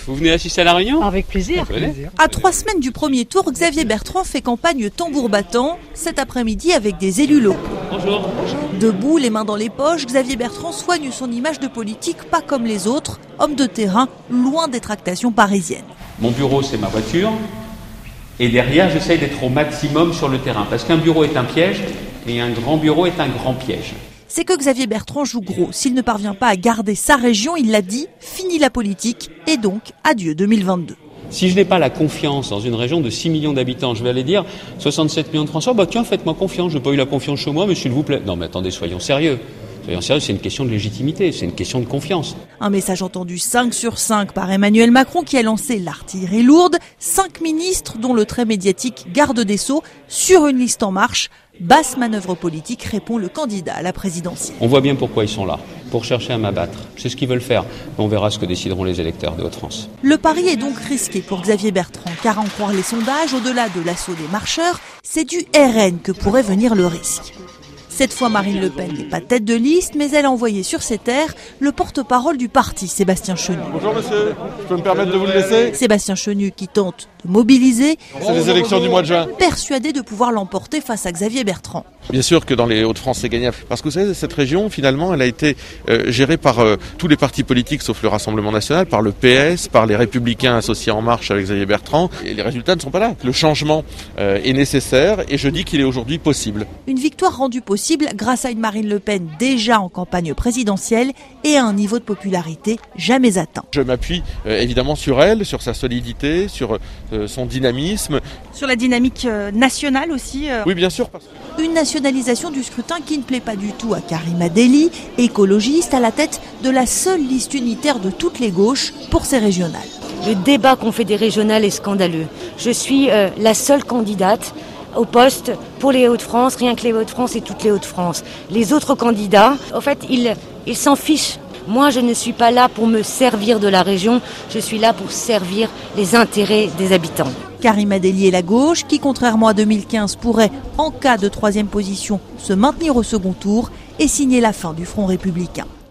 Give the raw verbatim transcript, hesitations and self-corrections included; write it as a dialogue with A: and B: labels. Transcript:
A: Vous venez assister à la réunion ?
B: Avec plaisir.
C: À trois semaines du premier tour, Xavier Bertrand fait campagne tambour battant, cet après-midi avec des élus locaux.
A: Bonjour.
C: Debout, les mains dans les poches, Xavier Bertrand soigne son image de politique pas comme les autres, homme de terrain, loin des tractations parisiennes.
A: Mon bureau, c'est ma voiture. Et derrière, j'essaye d'être au maximum sur le terrain. Parce qu'un bureau est un piège et un grand bureau est un grand piège.
C: C'est que Xavier Bertrand joue gros. S'il ne parvient pas à garder sa région, il l'a dit, fini la politique et donc adieu deux mille vingt-deux.
A: Si je n'ai pas la confiance dans une région de six millions d'habitants, je vais aller dire soixante-sept millions de Français, bah tiens, faites-moi confiance, je n'ai pas eu la confiance chez moi, mais s'il vous plaît. Non mais attendez, soyons sérieux. Soyons sérieux, c'est une question de légitimité, c'est une question de confiance.
C: Un message entendu cinq sur cinq par Emmanuel Macron qui a lancé l'artillerie lourde. Cinq ministres, dont le très médiatique garde des Sceaux, sur une liste en marche. Basse manœuvre politique, répond le candidat à la présidentielle.
A: On voit bien pourquoi ils sont là, pour chercher à m'abattre. C'est ce qu'ils veulent faire. On verra ce que décideront les électeurs de Hauts-de-France.
C: Le pari est donc risqué pour Xavier Bertrand, car à en croire les sondages, au-delà de l'assaut des marcheurs, c'est du R N que pourrait venir le risque. Cette fois, Marine Le Pen n'est pas tête de liste, mais elle a envoyé sur ses terres le porte-parole du parti, Sébastien Chenu.
D: Bonjour monsieur, je peux me permettre de vous le laisser ?
C: Sébastien Chenu qui tente de mobiliser.
D: C'est les élections du mois de juin.
C: Persuadé de pouvoir l'emporter face à Xavier Bertrand.
D: Bien sûr que dans les Hauts-de-France, c'est gagnable. Parce que vous savez, cette région, finalement, elle a été euh, gérée par euh, tous les partis politiques, sauf le Rassemblement National, par le P S, par les Républicains associés En Marche avec Xavier Bertrand. Et les résultats ne sont pas là. Le changement euh, est nécessaire et je dis qu'il est aujourd'hui possible.
C: Une victoire rendue possible grâce à une Marine Le Pen déjà en campagne présidentielle et à un niveau de popularité jamais atteint.
D: Je m'appuie euh, évidemment sur elle, sur sa solidité, sur euh, son dynamisme.
B: Sur la dynamique euh, nationale aussi euh...
D: Oui, bien sûr.
C: Une nationalisation du scrutin qui ne plaît pas du tout à Karima Delli, écologiste à la tête de la seule liste unitaire de toutes les gauches pour ces régionales.
E: Le débat qu'on fait des régionales est scandaleux. Je suis euh, la seule candidate au poste pour les Hauts-de-France, rien que les Hauts-de-France et toutes les Hauts-de-France. Les autres candidats, en fait, ils, ils s'en fichent. Moi, je ne suis pas là pour me servir de la région, je suis là pour servir les intérêts des habitants.
C: Karima Delli et la gauche, qui contrairement à deux mille quinze pourrait, en cas de troisième position, se maintenir au second tour et signer la fin du Front républicain.